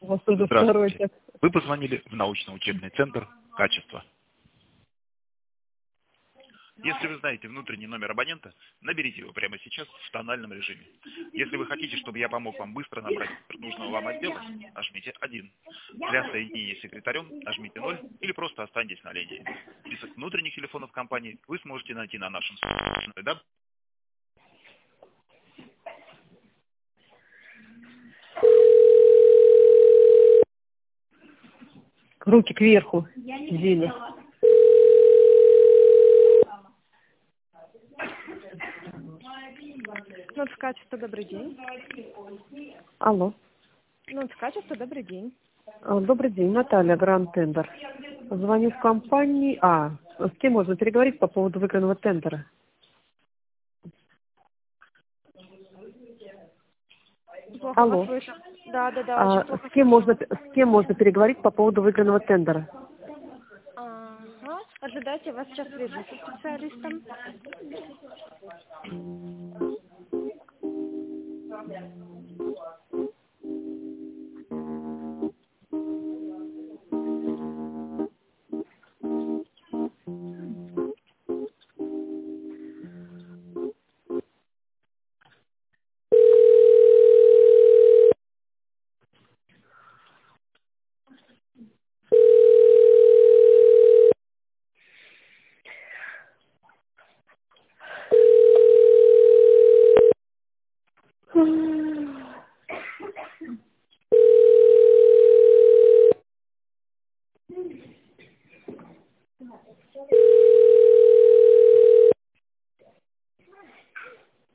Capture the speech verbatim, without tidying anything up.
вас уже второй Здравствуйте. Вы позвонили в научно-учебный центр «Качество». Если вы знаете внутренний номер абонента, наберите его прямо сейчас в тональном режиме. Если вы хотите, чтобы я помог вам быстро набрать номер нужного вам отдела, нажмите один. Для соединения с секретарем нажмите ноль или просто останьтесь на линии. Список внутренних телефонов компании вы сможете найти на нашем сайте. Да? Руки кверху, Зиля. Ну, в качестве, добрый день. Алло. Ну, в качестве, добрый день. А, Добрый день, Наталья, Гранд Тендер. Звоню в компании. А, с кем можно переговорить по поводу выигранного тендера? Плохо Алло. вас слышу. Да, да, да, очень А, плохо с кем слышу можно вас. с кем можно переговорить по поводу выигранного тендера? Ага. Ожидайте, я вас сейчас свяжу со специалистом.